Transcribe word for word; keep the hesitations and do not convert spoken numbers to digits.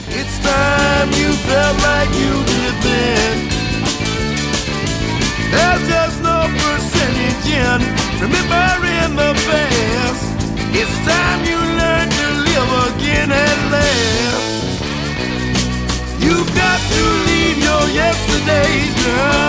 It's time you felt like you did then. There's just no percentage in remembering the past. It's time you learn to live again at last. You've got to leave your yesterdays behind.